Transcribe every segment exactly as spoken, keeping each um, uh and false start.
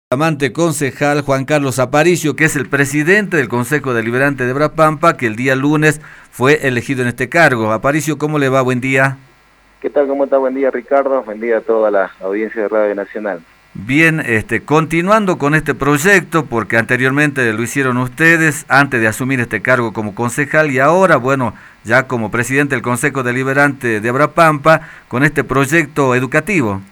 Amante concejal Juan Carlos Aparicio, que es el presidente del Consejo Deliberante de Abrapampa, que el día lunes fue elegido en este cargo. Aparicio, ¿cómo le va? Buen día. ¿Qué tal? ¿Cómo está? Buen día, Ricardo. Buen día a toda la audiencia de Radio Nacional. Bien, este, continuando con este proyecto, porque anteriormente lo hicieron ustedes, antes de asumir este cargo como concejal, y ahora, bueno, ya como presidente del Consejo Deliberante de Abrapampa, con este proyecto educativo.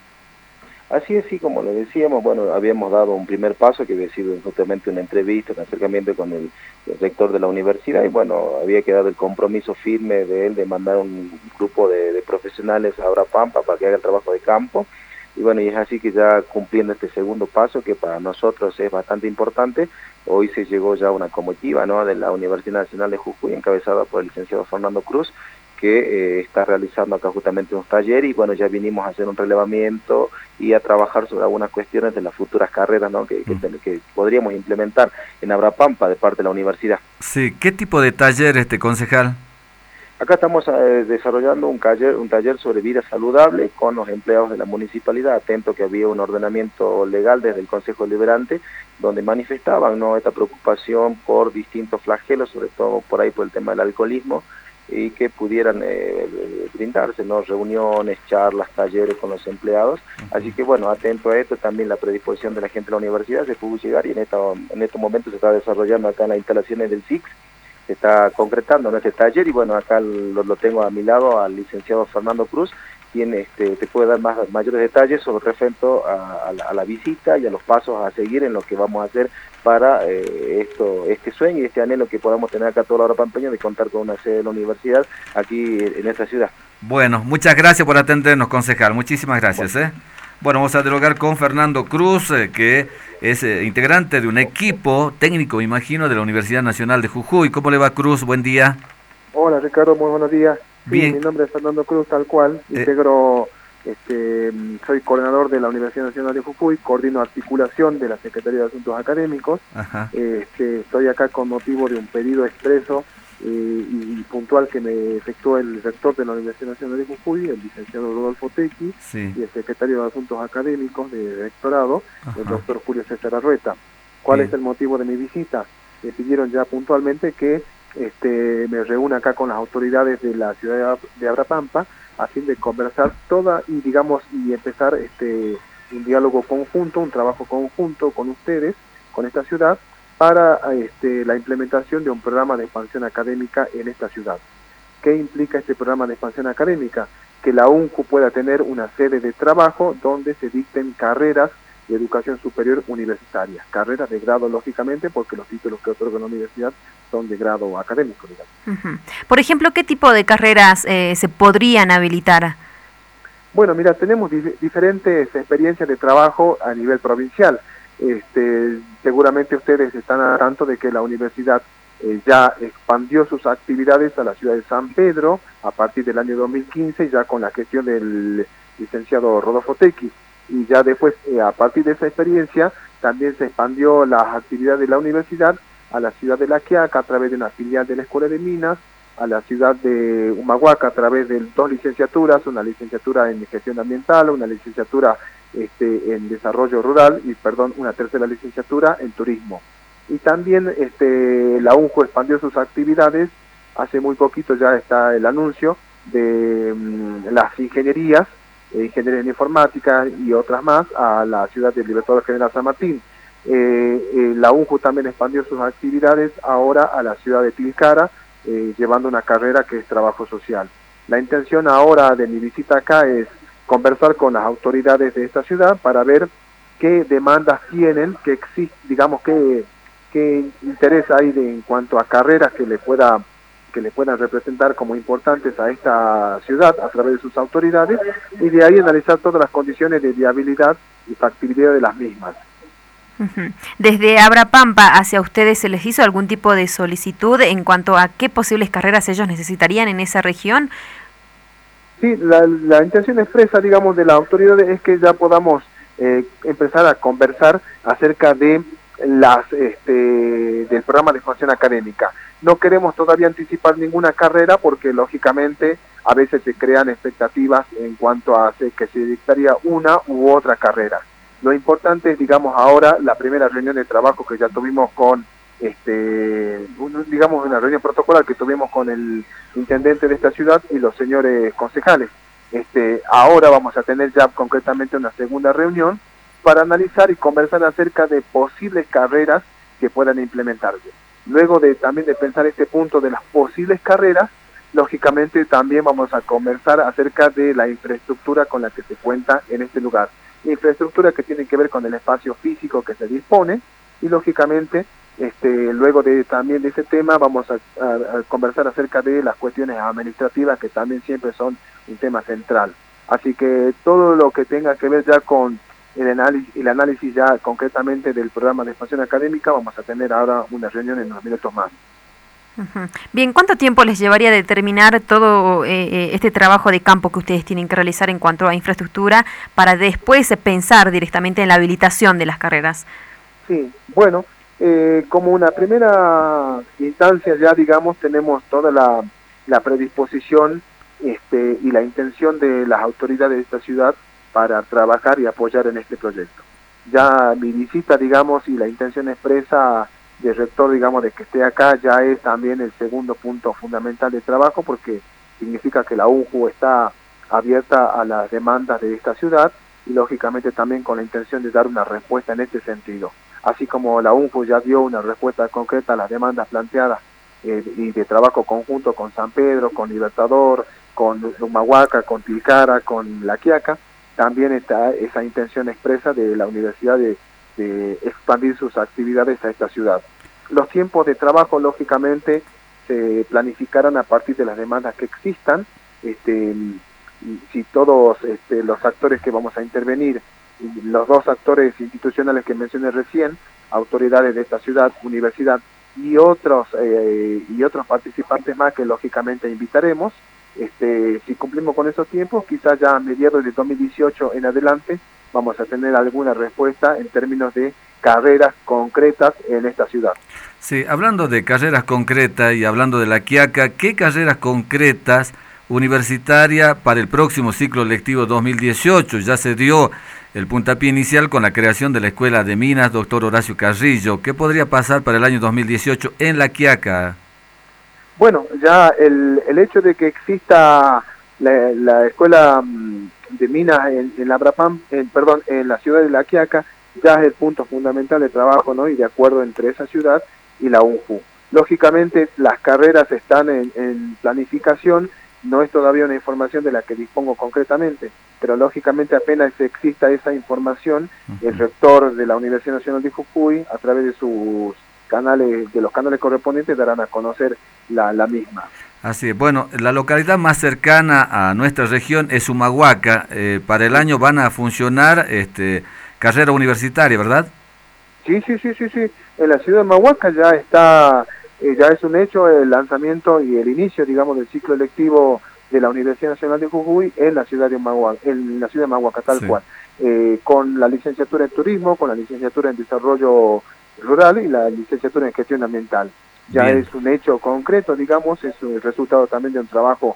Así es, sí, como lo decíamos, bueno, habíamos dado un primer paso que había sido justamente una entrevista, un acercamiento con el, el rector de la universidad, y bueno, había quedado el compromiso firme de él de mandar un grupo de, de profesionales a Abrapampa para que haga el trabajo de campo. Y bueno, y es así que ya cumpliendo este segundo paso, que para nosotros es bastante importante, hoy se llegó ya una comitiva, ¿no?, de la Universidad Nacional de Jujuy, encabezada por el licenciado Fernando Cruz, que eh, está realizando acá justamente unos talleres, y bueno, ya vinimos a hacer un relevamiento y a trabajar sobre algunas cuestiones de las futuras carreras, ¿no?, que, que, que podríamos implementar en Abrapampa de parte de la universidad. Sí, ¿qué tipo de taller, este concejal? Acá estamos eh, desarrollando un taller, un taller sobre vida saludable con los empleados de la municipalidad, atento que había un ordenamiento legal desde el Consejo Deliberante, donde manifestaban, ¿no?, esta preocupación por distintos flagelos, sobre todo por ahí por el tema del alcoholismo, y que pudieran eh, brindarse, ¿no?, reuniones, charlas, talleres con los empleados. Así que bueno, atento a esto, también la predisposición de la gente de la universidad se pudo llegar, y en, esta, en estos momentos se está desarrollando acá en las instalaciones del S I C, se está concretando en este taller, y bueno, acá lo, lo tengo a mi lado al licenciado Fernando Cruz, quien este, te puede dar más, mayores detalles sobre respecto a, a, la, a la visita y a los pasos a seguir en lo que vamos a hacer para eh, esto, este sueño y este anhelo que podamos tener acá toda la Abrapampeña de contar con una sede de la universidad aquí en esta ciudad. Bueno, muchas gracias por atendernos, concejal. Muchísimas gracias. Bueno, ¿eh? Bueno, vamos a dialogar con Fernando Cruz, eh, que es eh, integrante de un equipo técnico, me imagino, de la Universidad Nacional de Jujuy. ¿Cómo le va, Cruz? Buen día. Hola, Ricardo, muy buenos días. Sí, Bien. Mi nombre es Fernando Cruz, tal cual. Eh. Integro, este, soy coordinador de la Universidad Nacional de Jujuy, coordino articulación de la Secretaría de Asuntos Académicos. Ajá. Este, estoy acá con motivo de un pedido expreso eh, y puntual que me efectuó el rector de la Universidad Nacional de Jujuy, el licenciado Rodolfo Tequi, Sí. y el secretario de Asuntos Académicos de rectorado, Ajá. el doctor Julio César Arrueta. ¿Cuál Bien. es el motivo de mi visita? Me pidieron ya puntualmente que este, me reúna acá con las autoridades de la ciudad de Abrapampa a fin de conversar toda y digamos y empezar este un diálogo conjunto, un trabajo conjunto con ustedes, con esta ciudad, para este, la implementación de un programa de expansión académica en esta ciudad. ¿Qué implica este programa de expansión académica? Que la U N C U pueda tener una sede de trabajo donde se dicten carreras de educación superior universitaria, carreras de grado, lógicamente, porque los títulos que otorga la universidad son de grado académico, digamos. Uh-huh. Por ejemplo, ¿qué tipo de carreras eh, se podrían habilitar? Bueno, mira, tenemos dif diferentes experiencias de trabajo a nivel provincial. Este, seguramente ustedes están al tanto de que la universidad eh, ya expandió sus actividades a la ciudad de San Pedro a partir del año dos mil quince, ya con la gestión del licenciado Rodolfo Tequi. Y ya después, eh, a partir de esa experiencia, también se expandió las actividades de la universidad a la ciudad de La Quiaca a través de una filial de la Escuela de Minas, a la ciudad de Humahuaca a través de dos licenciaturas, una licenciatura en gestión ambiental, una licenciatura este, en desarrollo rural y, perdón, una tercera licenciatura en turismo. Y también este, la U N C U expandió sus actividades, hace muy poquito ya está el anuncio de um, las ingenierías, ingeniería en informática y otras más a la ciudad del Libertador General San Martín. Eh, eh, la U N C U también expandió sus actividades ahora a la ciudad de Tilcara, eh, llevando una carrera que es trabajo social. La intención ahora de mi visita acá es conversar con las autoridades de esta ciudad para ver qué demandas tienen, qué existe, digamos, qué, qué interés hay de, en cuanto a carreras que le pueda que le puedan representar como importantes a esta ciudad a través de sus autoridades, y de ahí analizar todas las condiciones de viabilidad y factibilidad de las mismas. Uh-huh. Desde Abrapampa hacia ustedes, ¿se les hizo algún tipo de solicitud en cuanto a qué posibles carreras ellos necesitarían en esa región? Sí, la, la intención expresa, digamos, de las autoridades es que ya podamos eh, empezar a conversar acerca de las este, del programa de expansión académica. No queremos todavía anticipar ninguna carrera porque lógicamente a veces se crean expectativas en cuanto a que se dictaría una u otra carrera. Lo importante es, digamos, ahora la primera reunión de trabajo que ya tuvimos con, este, un, digamos, una reunión protocolar que tuvimos con el intendente de esta ciudad y los señores concejales. Este, ahora vamos a tener ya concretamente una segunda reunión para analizar y conversar acerca de posibles carreras que puedan implementarse. Luego de también de pensar este punto de las posibles carreras, lógicamente también vamos a conversar acerca de la infraestructura con la que se cuenta en este lugar. Infraestructura que tiene que ver con el espacio físico que se dispone y lógicamente este, luego de también de ese tema vamos a, a, a conversar acerca de las cuestiones administrativas que también siempre son un tema central. Así que todo lo que tenga que ver ya con el análisis, el análisis ya concretamente del programa de expansión académica, vamos a tener ahora una reunión en unos minutos más. Uh-huh. Bien, ¿cuánto tiempo les llevaría a determinar todo eh, este trabajo de campo que ustedes tienen que realizar en cuanto a infraestructura para después pensar directamente en la habilitación de las carreras? Sí, bueno, eh, como una primera instancia ya, digamos, tenemos toda la, la predisposición este, y la intención de las autoridades de esta ciudad para trabajar y apoyar en este proyecto. Ya mi visita, digamos, y la intención expresa del rector, digamos, de que esté acá, ya es también el segundo punto fundamental de trabajo, porque significa que la U N J U está abierta a las demandas de esta ciudad y lógicamente también con la intención de dar una respuesta en este sentido. Así como la U N J U ya dio una respuesta concreta a las demandas planteadas eh, y de trabajo conjunto con San Pedro, con Libertador, con Humahuaca, con Tilcara, con La Quiaca, también está esa intención expresa de la universidad de, de expandir sus actividades a esta ciudad. Los tiempos de trabajo, lógicamente, se planificarán a partir de las demandas que existan. Este, si todos este, los actores que vamos a intervenir, los dos actores institucionales que mencioné recién, autoridades de esta ciudad, universidad y otros, eh, y otros participantes más que lógicamente invitaremos, Este, si cumplimos con esos tiempos, quizás ya a mediados de dos mil dieciocho en adelante vamos a tener alguna respuesta en términos de carreras concretas en esta ciudad. Sí, hablando de carreras concretas y hablando de La Quiaca, ¿qué carreras concretas universitarias para el próximo ciclo lectivo dos mil dieciocho? Ya se dio el puntapié inicial con la creación de la Escuela de Minas, doctor Horacio Carrillo. ¿Qué podría pasar para el año dos mil dieciocho en La Quiaca? Bueno, ya el, el hecho de que exista la, la escuela de minas en, en la Abrapam, en, perdón, en la ciudad de La Quiaca, ya es el punto fundamental de trabajo, ¿no? Y de acuerdo entre esa ciudad y la U N J U. Lógicamente, las carreras están en, en planificación, no es todavía una información de la que dispongo concretamente, pero lógicamente apenas exista esa información, el rector de la Universidad Nacional de Jujuy, a través de sus canales, de los canales correspondientes, darán a conocer la, la misma. Así es. Bueno, la localidad más cercana a nuestra región es Humahuaca. Eh, para el año van a funcionar este, carrera universitaria, ¿verdad? Sí, sí, sí, sí, sí. En la ciudad de Humahuaca ya está, eh, ya es un hecho el lanzamiento y el inicio, digamos, del ciclo electivo de la Universidad Nacional de Jujuy en la ciudad de Humahuaca, en la ciudad de Humahuaca, tal sí. cual. Eh, con la licenciatura en turismo, con la licenciatura en desarrollo rural y la licenciatura en gestión ambiental. Ya Bien. Es un hecho concreto, digamos, es el resultado también de un trabajo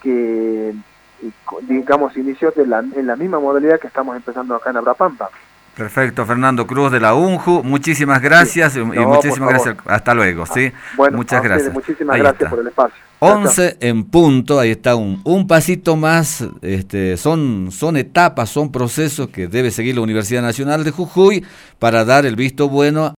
que, digamos, inició de la, en la misma modalidad que estamos empezando acá en Abrapampa. Perfecto, Fernando Cruz de la U N J U, muchísimas gracias sí. y no, muchísimas gracias, hasta luego, ¿sí? Bueno, muchas gracias. Muchísimas Ahí gracias está. Por el espacio. once en punto, ahí está un, un pasito más, este, son, son etapas, son procesos que debe seguir la Universidad Nacional de Jujuy para dar el visto bueno